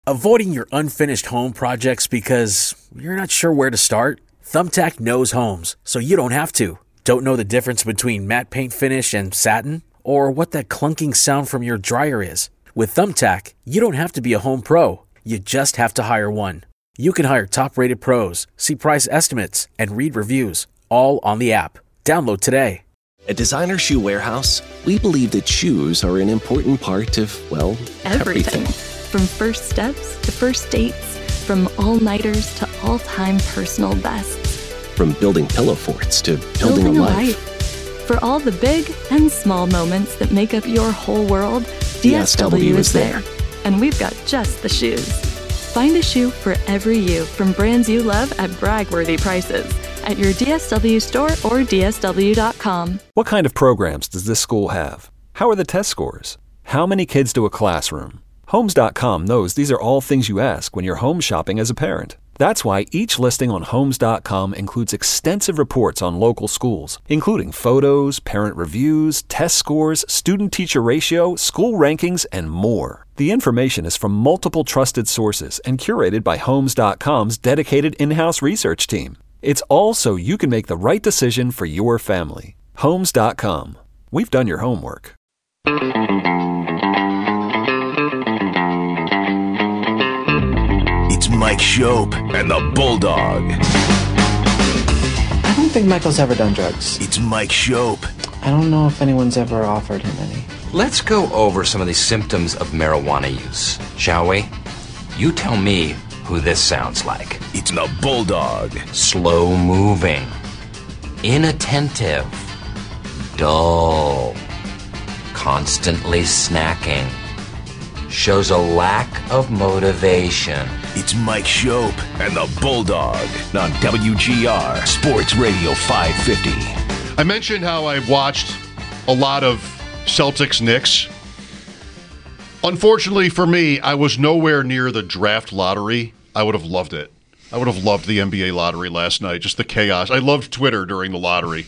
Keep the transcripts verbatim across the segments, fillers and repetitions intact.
Avoiding your unfinished home projects because you're not sure where to start? Thumbtack knows homes, so you don't have to. Don't know the difference between matte paint finish and satin? Or what that clunking sound from your dryer is? With Thumbtack, you don't have to be a home pro. You just have to hire one. You can hire top-rated pros, see price estimates, and read reviews, all on the app. Download today. At Designer Shoe Warehouse, we believe that shoes are an important part of, well, everything. everything. From first steps to first dates, from all-nighters to all-time personal bests. From building pillow forts to building, building a, a life. life. For all the big and small moments that make up your whole world, D S W is there. And we've got just the shoes. Find a shoe for every you from brands you love at brag-worthy prices at your D S W store or D S W dot com. What kind of programs does this school have? How are the test scores? How many kids do a classroom? Homes dot com knows these are all things you ask when you're home shopping as a parent. That's why each listing on Homes dot com includes extensive reports on local schools, including photos, parent reviews, test scores, student-teacher ratio, school rankings, and more. The information is from multiple trusted sources and curated by Homes dot com's dedicated in-house research team. It's all so you can make the right decision for your family. Homes dot com. We've done your homework. It's Mike Shope and the Bulldog. I don't think Michael's ever done drugs. It's Mike Shope. I don't know if anyone's ever offered him any. Let's go over some of the symptoms of marijuana use, shall we? You tell me who this sounds like. It's the Bulldog. Slow moving, inattentive, dull, constantly snacking, shows a lack of motivation. It's Mike Shope and the Bulldog on W G R Sports Radio five fifty. I mentioned how I've watched a lot of Celtics Knicks. Unfortunately for me, I was nowhere near the draft lottery. I would have loved it. I would have loved the N B A lottery last night, just the chaos. I loved Twitter during the lottery.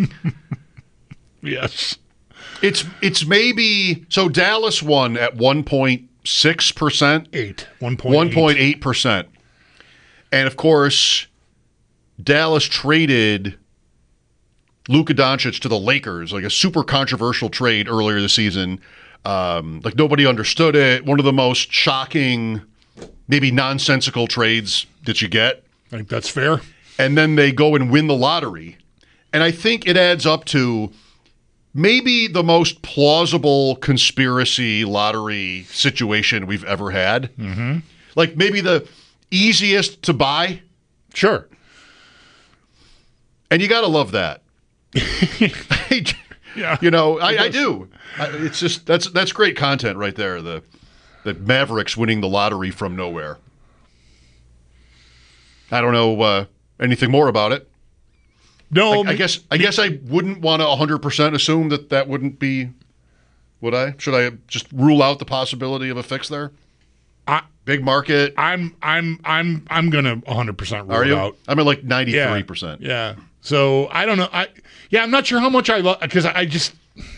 Yes. It's it's maybe so Dallas won at one point six percent. Eight. one point eight. one point eight percent. And of course, Dallas traded Luka Doncic to the Lakers, like a super controversial trade earlier this season. Um, like nobody understood it. One of the most shocking, maybe nonsensical trades that you get. I think that's fair. And then they go and win the lottery. And I think it adds up to maybe the most plausible conspiracy lottery situation we've ever had. Mm-hmm. Like maybe the easiest to buy. Sure. And you got to love that. Yeah. You know, I, I do. I, it's just, that's that's great content right there. The, the Mavericks winning the lottery from nowhere. I don't know uh, anything more about it. No, I, I guess I guess I wouldn't want to one hundred percent assume that that wouldn't be. Would I? Should I just rule out the possibility of a fix there? I, Big market. I'm I'm I'm I'm gonna one hundred percent rule Are you? it out. I'm at like ninety-three percent. Yeah. yeah. So I don't know. I yeah. I'm not sure how much I love because I just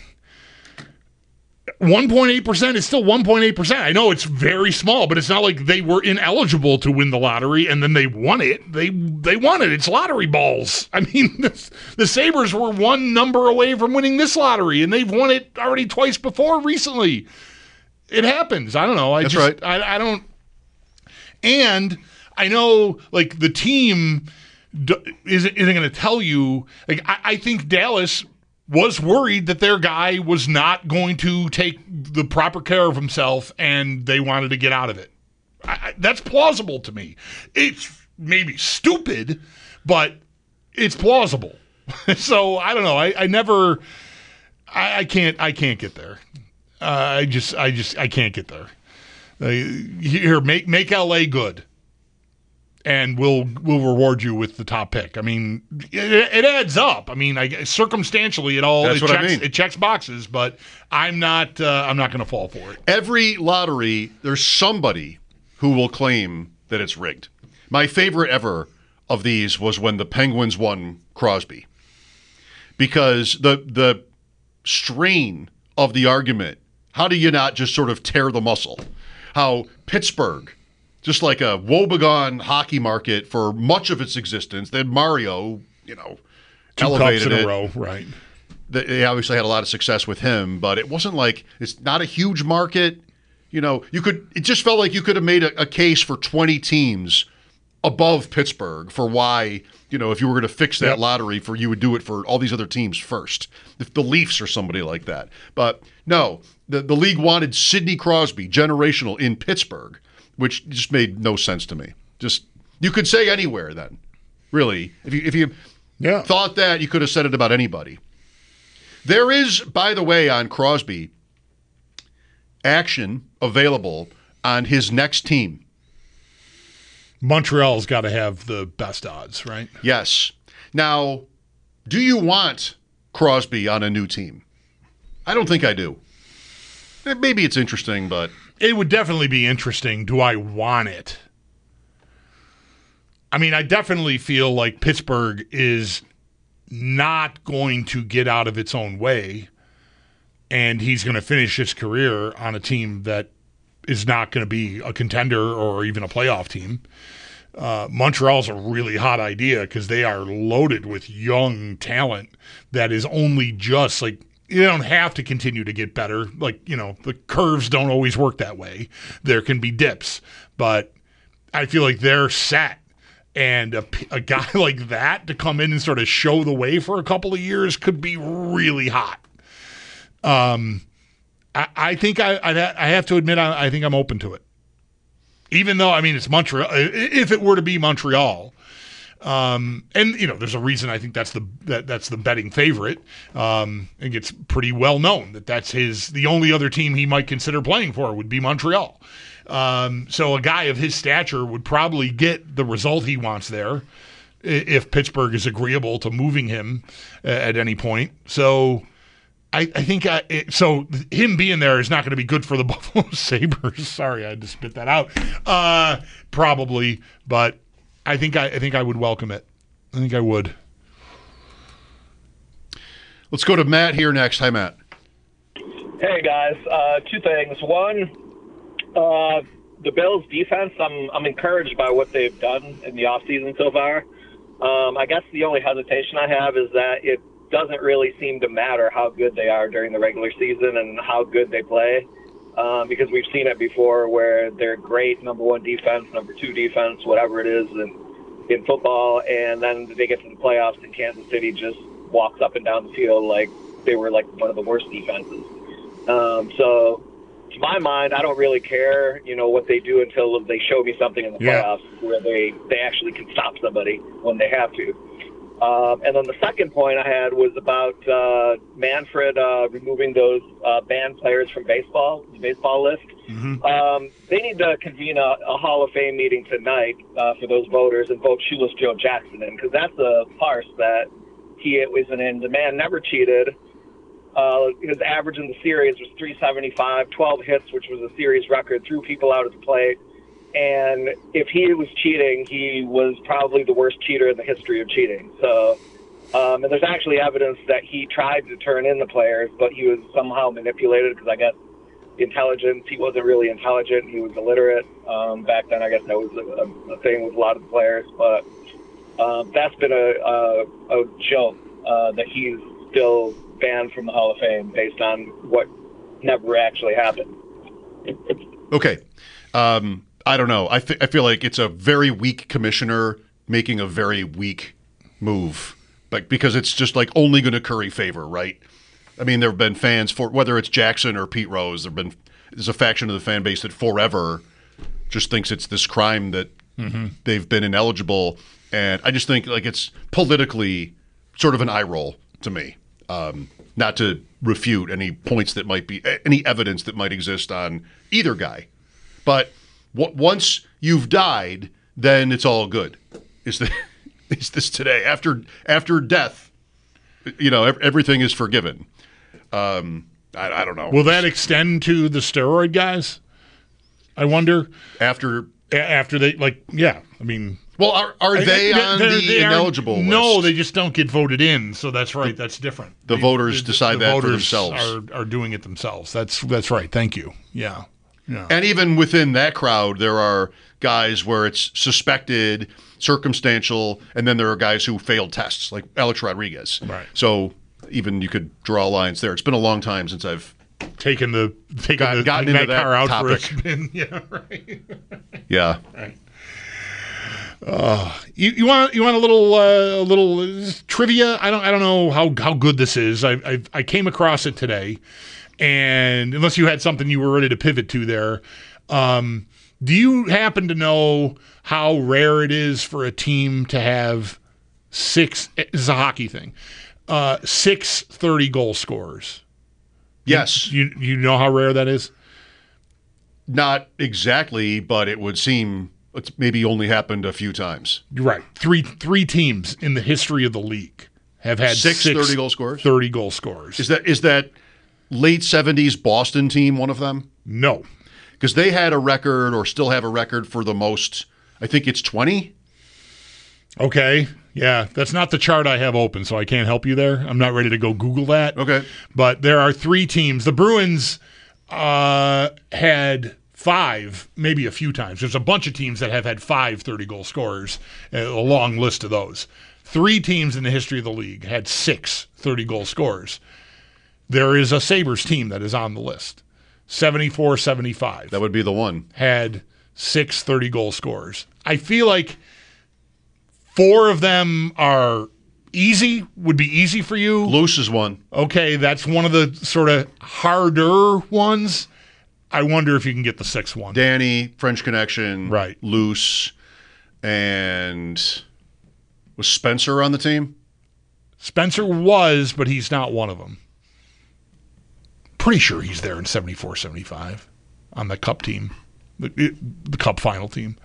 one point eight percent is still one point eight percent. I know it's very small, but it's not like they were ineligible to win the lottery and then they won it. They they won it. It's lottery balls. I mean, the, the Sabres were one number away from winning this lottery, and they've won it already twice before recently. It happens. I don't know. I That's just, right. I, I don't. And I know, like, the team d- isn't, isn't going to tell you. Like, I, I think Dallas was worried that their guy was not going to take the proper care of himself, and they wanted to get out of it. I, I, that's plausible to me. It's maybe stupid, but it's plausible. So I don't know. I, I never. I, I can't. I can't get there. Uh, I just. I just. I can't get there. Uh, here, make make L A good, and we'll we'll reward you with the top pick. I mean, it, it adds up. I mean, I, circumstantially, it all That's it what I checks mean. it checks boxes. But I'm not uh, I'm not going to fall for it. Every lottery, there's somebody who will claim that it's rigged. My favorite ever of these was when the Penguins won Crosby, because the the strain of the argument. How do you not just sort of tear the muscle? How Pittsburgh just like a woebegone hockey market for much of its existence. Then Mario, you know, Two elevated cups in it. a row, right? They obviously had a lot of success with him, but it wasn't like it's not a huge market. You know, you could. It just felt like you could have made a, a case for twenty teams above Pittsburgh for why, you know, if you were going to fix that Yep. lottery, for you would do it for all these other teams first. If the Leafs or somebody like that, but no, the the league wanted Sidney Crosby, generational, in Pittsburgh, which just made no sense to me. Just you could say anywhere then, really. If you if you Yeah. thought that, you could have said it about anybody. There is, by the way, on Crosby, action available on his next team. Montreal's got to have the best odds, right? Yes. Now, do you want Crosby on a new team? I don't think I do. Eh, Maybe it's interesting, but It would definitely be interesting. Do I want it? I mean, I definitely feel like Pittsburgh is not going to get out of its own way, and he's going to finish his career on a team that is not going to be a contender or even a playoff team. Uh, Montreal's a really hot idea because they are loaded with young talent that is only just like, you don't have to continue to get better. Like, you know, the curves don't always work that way. There can be dips, but I feel like they're set. And a, a guy like that to come in and sort of show the way for a couple of years could be really hot. Um, I, I think I I'd ha- I have to admit I, I think I'm open to it. Even though, I mean, it's Montreal. If it were to be Montreal, um, and you know, there's a reason I think that's the that, that's the betting favorite. Um, I think it's pretty well known that that's his. The only other team he might consider playing for would be Montreal. Um, so a guy of his stature would probably get the result he wants there if Pittsburgh is agreeable to moving him at any point. So. I, I think I, it, so. Him being there is not going to be good for the Buffalo Sabres. Sorry, I had to spit that out. Uh, probably, but I think I, I think I would welcome it. I think I would. let's go to Matt here next. Hi, Matt. Hey guys, uh, two things. One, uh, the Bills' defense. I'm I'm encouraged by what they've done in the offseason so far. Um, I guess the only hesitation I have is that it doesn't really seem to matter how good they are during the regular season and how good they play, um, because we've seen it before where they're great number one defense, number two defense, whatever it is in, in football, and then they get to the playoffs and Kansas City just walks up and down the field like they were like one of the worst defenses. Um, so to my mind, I don't really care, you know, what they do until they show me something in the Yeah. playoffs where they, they actually can stop somebody when they have to. Um, and then the second point I had was about uh, Manfred uh, removing those uh, banned players from baseball, the baseball list. Mm-hmm. Um, they need to convene a, a Hall of Fame meeting tonight uh, for those voters and vote Shoeless Joe Jackson in, because that's a farce that he isn't in. The man never cheated. Uh, his average in the series was three seventy-five, twelve hits, which was a series record, threw people out at the plate. And if he was cheating, he was probably the worst cheater in the history of cheating. So, um, and there's actually evidence that he tried to turn in the players, but he was somehow manipulated because I guess intelligence, he wasn't really intelligent. He was illiterate. Um, back then, I guess that was a, a thing with a lot of the players. But um, that's been a, a, a joke uh, that he's still banned from the Hall of Fame based on what never actually happened. Okay. Um, I don't know. I, th- I feel like it's a very weak commissioner making a very weak move, like because it's just like only going to curry favor, right? I mean, there have been fans for whether it's Jackson or Pete Rose. There've been there's a faction of the fan base that forever just thinks it's this crime that mm-hmm. they've been ineligible, and I just think like it's politically sort of an eye roll to me. Um, not to refute any points that might be any evidence that might exist on either guy, but. Once you've died, then it's all good. Is the is this today after after death? You know, everything is forgiven. Um, I, I don't know. Will that extend to the steroid guys? I wonder. After after they like, yeah. I mean, well, are are they I, on they're, the they ineligible list? No, they just don't get voted in. So that's right. That's different. The they, voters the, decide the that voters for themselves. Are are doing it themselves. That's that's right. Thank you. Yeah. Yeah. And even within that crowd, there are guys where it's suspected, circumstantial, and then there are guys who failed tests, like Alex Rodriguez. Right. So even you could draw lines there. It's been a long time since I've taken the taken got, the, gotten that into that car out topic. for a spin. Yeah, right. Yeah. Right. Uh, you, you want you want a little uh, a little uh, trivia? I don't I don't know how, how good this is. I, I I came across it today, and unless you had something you were ready to pivot to there, um, do you happen to know how rare it is for a team to have six? This is a hockey thing. Uh, six thirty goal scorers. Yes. You you know how rare that is? Not exactly, but it would seem it's maybe only happened a few times. Right. Three three teams in the history of the league have had six, six thirty goal scorers. thirty goal scorers. Is that is that late seventies Boston team one of them? No. Because they had a record or still have a record for the most, I think it's twenty. Okay. Yeah, that's not the chart I have open, so I can't help you there. I'm not ready to go Google that. Okay. But there are three teams. The Bruins uh, had five, maybe a few times. There's a bunch of teams that have had five thirty-goal scorers, a long list of those. Three teams in the history of the league had six thirty-goal scorers. There is a Sabres team that is on the list. seventy-four seventy-five. That would be the one. Had six thirty-goal scorers. I feel like four of them are easy, would be easy for you. Loose is one. Okay, that's one of the sort of harder ones. I wonder if you can get the sixth one. Danny, French Connection, right? Loose, and was Spencer on the team? Spencer was, but he's not one of them. Pretty sure he's there in seventy-four seventy-five on the Cup team, the, the Cup final team.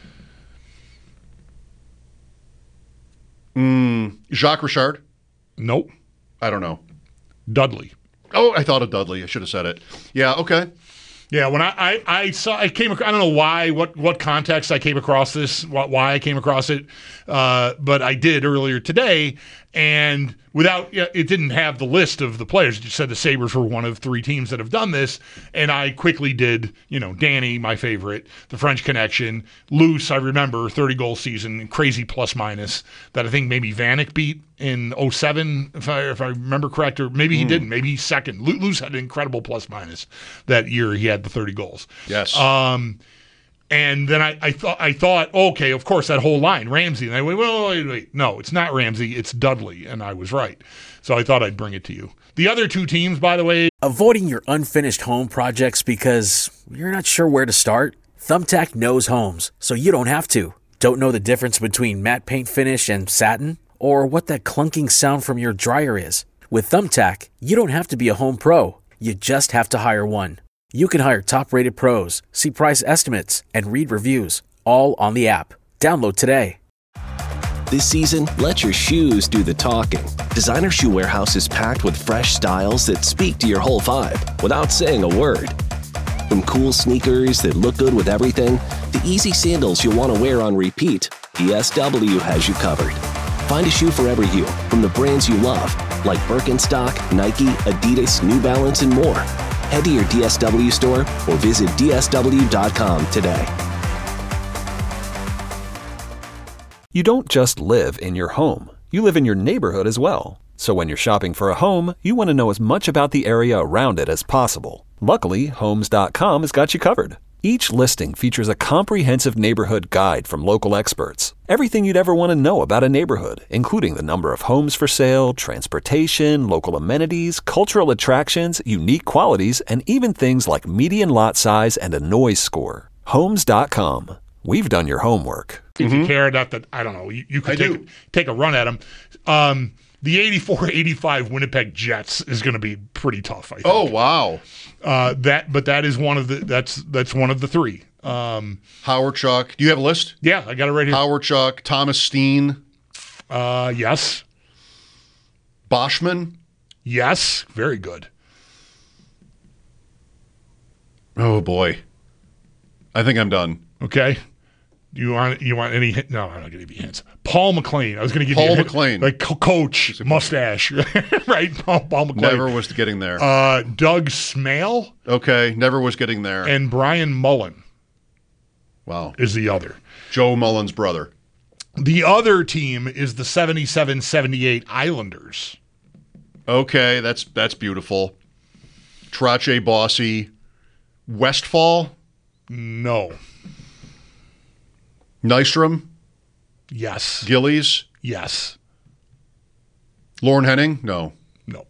Mm, Jacques Richard? Nope. I don't know. Dudley. Oh, I thought of Dudley. I should have said it. Yeah, okay. Yeah, when I, I, I saw, I came, I don't know why, what, what context I came across this, why I came across it, uh, but I did earlier today, and without, it didn't have the list of the players. It just said the Sabres were one of three teams that have done this, and I quickly did, you know, Danny, my favorite, the French Connection, Loose, I remember, thirty-goal season, crazy plus-minus, that I think maybe Vanek beat in oh seven, if I if I remember correct, or maybe he mm. didn't, maybe he's second. Loose had an incredible plus-minus that year. He had the thirty goals. Yes. Um, and then I, I thought, I thought, okay, of course, that whole line, Ramsey. And I went, well, wait, wait. No, it's not Ramsey, it's Dudley. And I was right. So I thought I'd bring it to you. The other two teams, by the way. Avoiding your unfinished home projects because you're not sure where to start? Thumbtack knows homes, so you don't have to. Don't know the difference between matte paint finish and satin? Or what that clunking sound from your dryer is? With Thumbtack, you don't have to be a home pro. You just have to hire one. You can hire top-rated pros, see price estimates, and read reviews, all on the app. Download today. This season, let your shoes do the talking. Designer Shoe Warehouse is packed with fresh styles that speak to your whole vibe without saying a word. From cool sneakers that look good with everything, to easy sandals you'll want to wear on repeat, D S W has you covered. Find a shoe for every you, from the brands you love, like Birkenstock, Nike, Adidas, New Balance, and more. Head to your D S W store or visit D S W dot com today. You don't just live in your home. You live in your neighborhood as well. So when you're shopping for a home, you want to know as much about the area around it as possible. Luckily, Homes dot com has got you covered. Each listing features a comprehensive neighborhood guide from local experts. Everything you'd ever want to know about a neighborhood, including the number of homes for sale, transportation, local amenities, cultural attractions, unique qualities, and even things like median lot size and a noise score. Homes dot com. We've done your homework. If you care enough that, I don't know, you, you could take, take a run at them. Um, the eighty-four eighty-five Winnipeg Jets is going to be pretty tough, I think. Oh, wow. Uh, that, but that is one of the that's that's one of the three. Um, Howard Chuck. Do you have a list? Yeah, I got it right here. Howard Chuck, Thomas Steen. Uh, yes. Boschman. Yes, very good. Oh boy, I think I'm done. Okay, You want you want any hint? No, I'm not going to give you hints. Paul McLean. I was going to give Paul you a hint. McLean. Like co- coach, mustache, right? Paul, Paul McLean. Never was getting there. Uh, Doug Smale. Okay, never was getting there. And Brian Mullen. Wow. Is the other. Joe Mullen's brother. The other team is the seventy-seven seventy-eight Islanders. Okay, that's that's beautiful. Trache Bossy. Westfall? No. Nystrom? Yes. Gillies? Yes. Lauren Henning? No. No.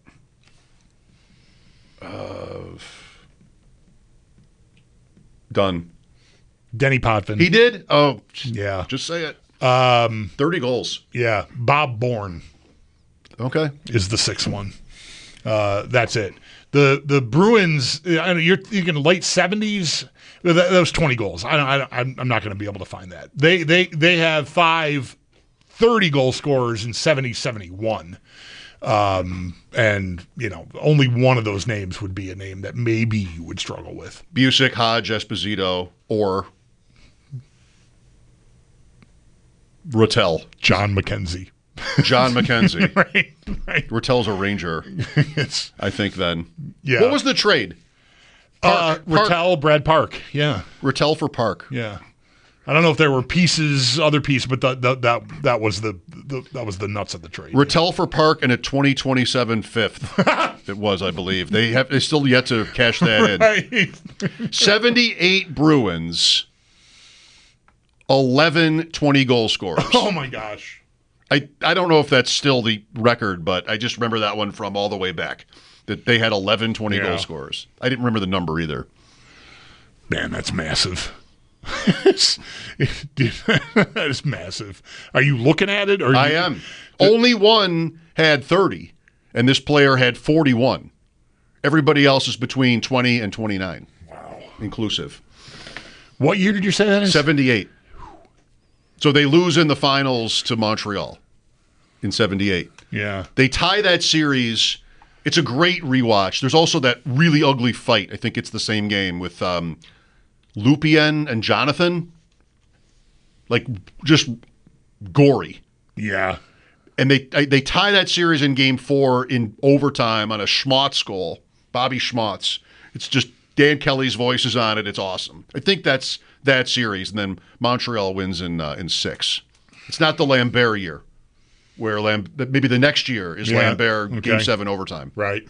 Uh, done. Denny Potvin. He did? Oh, yeah. Just say it. Um, thirty goals. Yeah. Bob Bourne. Okay. Is the sixth one. Uh, that's it. The the Bruins, I know you're thinking late seventies. That, that was twenty goals. I don't, I don't, I'm, I'm not going to be able to find that. They they they have five thirty goal scorers in seventy seventy-one. Um, and, you know, only one of those names would be a name that maybe you would struggle with. Busick, Hodge, Esposito, or Rattel. John McKenzie. John McKenzie. right, right. Rattel's a Ranger, it's, I think, then. Yeah. What was the trade? Park, uh, Rattel, Park. Brad Park. Yeah. Rattel for Park. Yeah. I don't know if there were pieces, other pieces, but that that that, that was the, the that was the nuts of the trade. Rattel for Park and a twenty twenty-seven fifth. It was, I believe. They have they still yet to cash that right. in. seventy-eight Bruins, eleven twenty goal scorers. Oh my gosh. I, I don't know if that's still the record, but I just remember that one from all the way back. That they had eleven twenty yeah. goal scorers. I didn't remember the number either. Man, that's massive. That is massive. Are you looking at it? Or I you, am. The, Only one had thirty, and this player had forty-one. Everybody else is between twenty and twenty-nine. Wow. Inclusive. What year did you say that is? seventy-eight. So they lose in the finals to Montreal in seventy-eight. Yeah. They tie that series. It's a great rewatch. There's also that really ugly fight. I think it's the same game with um, Lupien and Jonathan. Like, just gory. Yeah. And they they tie that series in game four in overtime on a Schmotz goal. Bobby Schmotz. It's just Dan Kelly's voice is on it. It's awesome. I think that's that series. And then Montreal wins in uh, in six. It's not the Lambert year. Where Lam- maybe the next year is yeah. Lambert okay. game seven overtime. Right.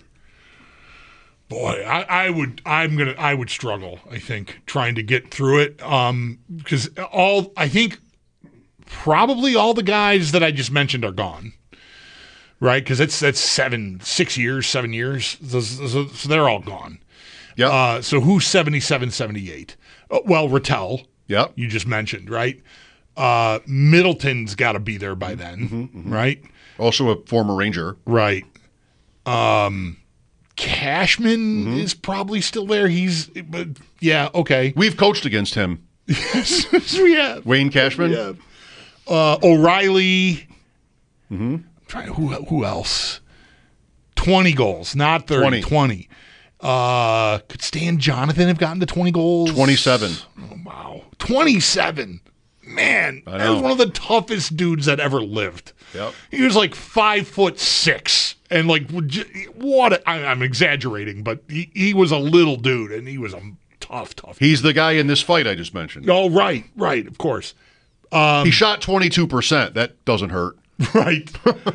Boy, I, I would I'm gonna I would struggle, I think, trying to get through it. Um because all I think probably all the guys that I just mentioned are gone. Right? Because it's that's seven, six years, seven years. So, so, so they're all gone. Yeah. Uh, so who's seventy-seven, seventy-eight? Uh, well, Rattel. Yep. You just mentioned, right? Uh, Middleton's got to be there by then, mm-hmm, mm-hmm. right? Also a former Ranger. Right. Um, Cashman mm-hmm. is probably still there. He's, but yeah, okay. We've coached against him. Yes, we have. Wayne Cashman? We have. Uh, O'Reilly. Mm-hmm. I'm trying to, who, who else? twenty goals, not thirty, twenty. twenty. Uh, could Stan Jonathan have gotten to twenty goals? twenty-seven. Oh, wow. twenty-seven. Man, I that was one of the toughest dudes that ever lived. Yep. He was like five foot six, and like what? A, I, I'm exaggerating, but he, he was a little dude, and he was a tough, tough. He's the guy in this fight I just mentioned. Oh, right, right, of course. Um, he shot twenty-two percent. That doesn't hurt. Right.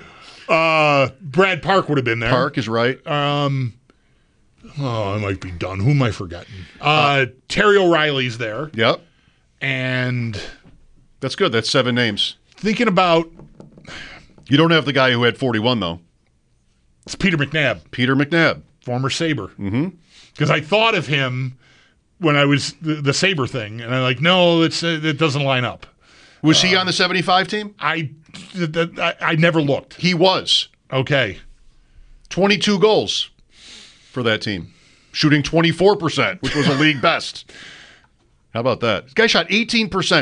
uh, Brad Park would have been there. Park is right. Um. Oh, I might be done. Who am I forgetting? Uh, uh, Terry O'Reilly's there. Yep. And that's good. That's seven names. Thinking about, you don't have the guy who had forty-one though. It's Peter McNabb. Peter McNabb, former Sabre. Mm-hmm. Because I thought of him when I was the, the Sabre thing, and I'm like, no, it's uh, it doesn't line up. Was uh, he on the seventy-five team? I, I I never looked. He was. Okay. twenty-two goals for that team, shooting twenty-four percent, which was a league best. How about that? This guy shot eighteen percent.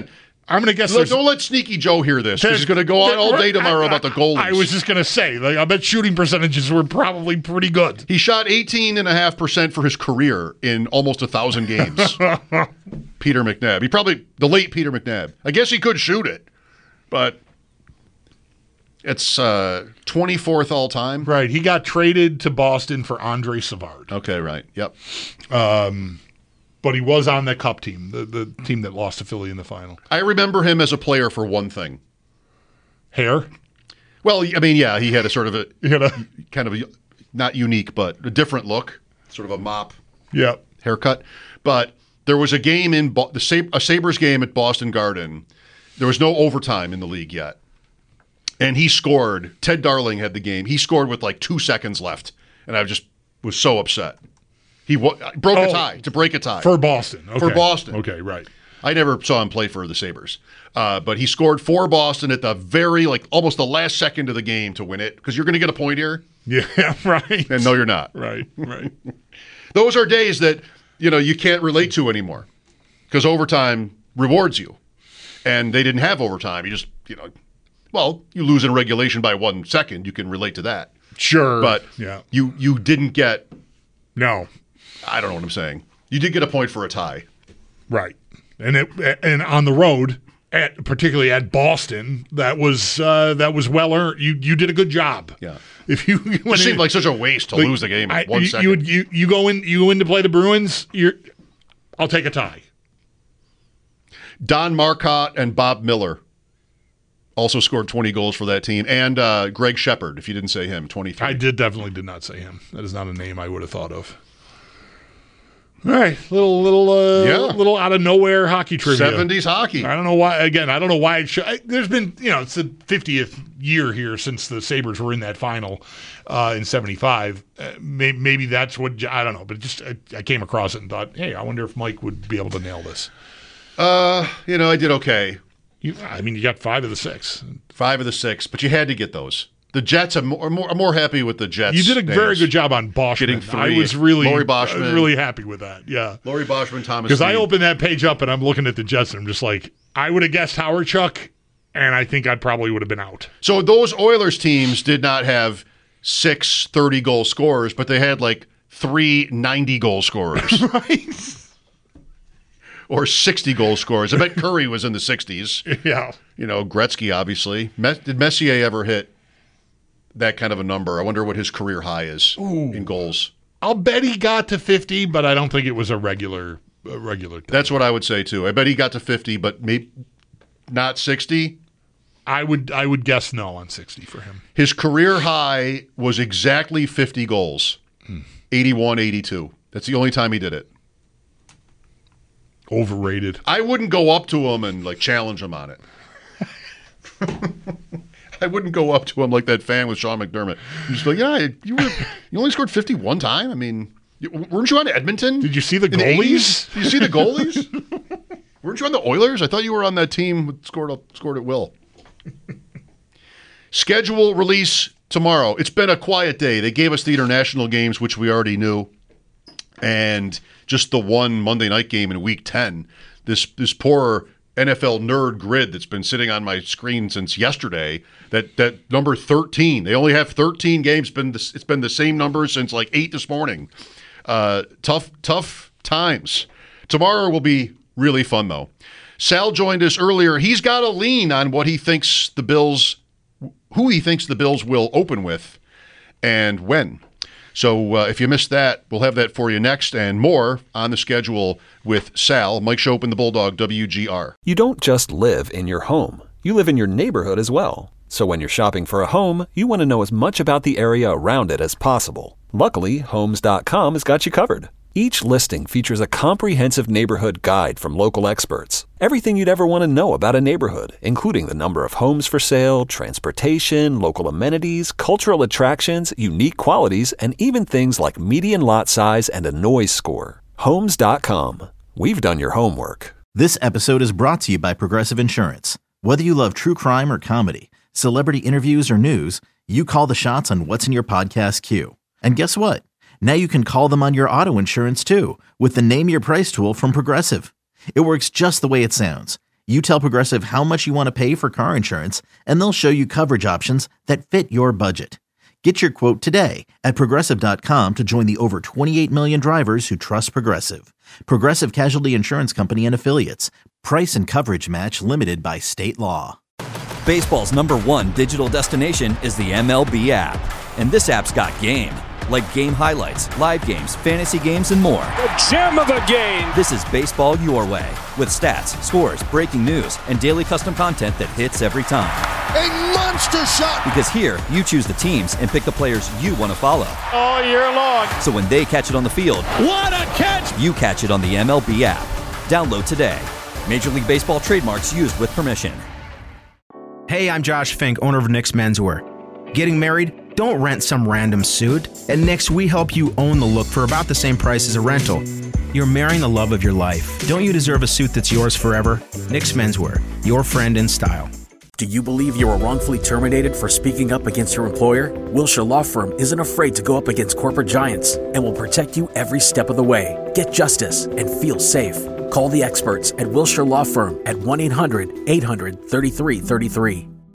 I'm going to guess. Look, don't let Sneaky Joe hear this. He's going to go on all day tomorrow I, about the goalies. I was just going to say, like, I bet shooting percentages were probably pretty good. He shot eighteen point five percent for his career in almost a thousand games. Peter McNabb. He probably, the late Peter McNabb. I guess he could shoot it, but it's uh, twenty-fourth all time. Right. He got traded to Boston for Andre Savard. Okay, right. Yep. Um, but he was on the Cup team, the, the team that lost to Philly in the final. I remember him as a player for one thing. Hair? Well, I mean, yeah, he had a sort of a, he had a kind of a, not unique, but a different look, sort of a mop yeah. haircut. But there was a game in Bo- the Sab- a Sabres game at Boston Garden. There was no overtime in the league yet. And he scored. Ted Darling had the game. He scored with like two seconds left. And I just was so upset. He w- broke oh, a tie, to break a tie. For Boston. Okay. For Boston. Okay, right. I never saw him play for the Sabres. Uh, but he scored for Boston at the very, like, almost the last second of the game to win it. Because you're going to get a point here. Yeah, right. And no, you're not. Right, right. Those are days that, you know, you can't relate to anymore. Because overtime rewards you. And they didn't have overtime. You just, you know, well, you lose in regulation by one second. You can relate to that. Sure. But yeah. you you didn't get. No. I don't know what I'm saying. You did get a point for a tie. Right. And it and on the road, at particularly at Boston, that was uh, that was well earned. You you did a good job. Yeah. If you it seemed in, like such a waste to like, lose the game in I, one you, second. You, would, you you go in you go in to play the Bruins. You're, I'll take a tie. Don Marcotte and Bob Miller also scored twenty goals for that team, and uh, Greg Shepard. If you didn't say him, twenty-three. I did definitely did not say him. That is not a name I would have thought of. All right, little little uh, yeah. little out of nowhere hockey trivia. seventies hockey. I don't know why. Again, I don't know why it should. I, there's been you know it's the fiftieth year here since the Sabres were in that final uh, in seventy-five. Uh, may, maybe that's what I don't know. But just I, I came across it and thought, hey, I wonder if Mike would be able to nail this. Uh, you know, I did okay. You, I mean, you got five of the six. Five of the six, but you had to get those. The Jets, I'm more, more, I'm more happy with the Jets. You did a names. very good job on Boschman. Getting three. I was really, Laurie Boschman. really happy with that. Yeah, Laurie Boschman, Thomas. Because I opened that page up and I'm looking at the Jets and I'm just like, I would have guessed Howard Chuck, and I think I probably would have been out. So those Oilers teams did not have six thirty-goal scorers, but they had like three ninety-goal scorers. Right. Or sixty-goal scorers. I bet Curry was in the sixties. Yeah. You know, Gretzky, obviously. Did Messier ever hit that kind of a number? I wonder what his career high is Ooh. in goals. I'll bet he got to fifty, but I don't think it was a regular a regular thing. That's what I would say, too. I bet he got to fifty, but maybe not sixty. I would I would guess no on sixty for him. His career high was exactly fifty goals. Hmm. eighty-one eighty-two. That's the only time he did it. Overrated. I wouldn't go up to him and like challenge him on it. I wouldn't go up to him like that fan with Sean McDermott. I'm just like, yeah, you were, you only scored fifty one time. I mean, weren't you on Edmonton? Did you see the in goalies? The Did you see the goalies? Weren't you on the Oilers? I thought you were on that team that scored scored at will. Schedule release tomorrow. It's been a quiet day. They gave us the international games, which we already knew, and just the one Monday night game in Week ten. This this poor N F L nerd grid that's been sitting on my screen since yesterday. That that number thirteen. They only have thirteen games. Been the, it's been the same number since like eight this morning. Uh, tough tough times. Tomorrow will be really fun though. Sal joined us earlier. He's got a lean on what he thinks the Bills, who he thinks the Bills will open with, and when. So uh, if you missed that, we'll have that for you next and more on the schedule with Sal. Mike Schopp and the Bulldog, W G R. You don't just live in your home. You live in your neighborhood as well. So when you're shopping for a home, you want to know as much about the area around it as possible. Luckily, Homes dot com has got you covered. Each listing features a comprehensive neighborhood guide from local experts. Everything you'd ever want to know about a neighborhood, including the number of homes for sale, transportation, local amenities, cultural attractions, unique qualities, and even things like median lot size and a noise score. Homes dot com. We've done your homework. This episode is brought to you by Progressive Insurance. Whether you love true crime or comedy, celebrity interviews or news, you call the shots on what's in your podcast queue. And guess what? Now you can call them on your auto insurance too with the Name Your Price tool from Progressive. It works just the way it sounds. You tell Progressive how much you want to pay for car insurance, and they'll show you coverage options that fit your budget. Get your quote today at Progressive dot com to join the over twenty-eight million drivers who trust Progressive. Progressive Casualty Insurance Company and Affiliates. Price and coverage match limited by state law. Baseball's number one digital destination is the M L B app. And this app's got game. Like game highlights, live games, fantasy games, and more. The gem of the game! This is baseball your way. With stats, scores, breaking news, and daily custom content that hits every time. A monster shot! Because here, you choose the teams and pick the players you want to follow. All year long. So when they catch it on the field, what a catch! You catch it on the M L B app. Download today. Major League Baseball trademarks used with permission. Hey, I'm Josh Fink, owner of Nick's Menswear. Getting married? Don't rent some random suit. At Nick's, we help you own the look for about the same price as a rental. You're marrying the love of your life. Don't you deserve a suit that's yours forever? Nick's Menswear, your friend in style. Do you believe you were wrongfully terminated for speaking up against your employer? Wilshire Law Firm isn't afraid to go up against corporate giants and will protect you every step of the way. Get justice and feel safe. Call the experts at Wilshire Law Firm at one eight hundred eight hundred thirty-three thirty-three.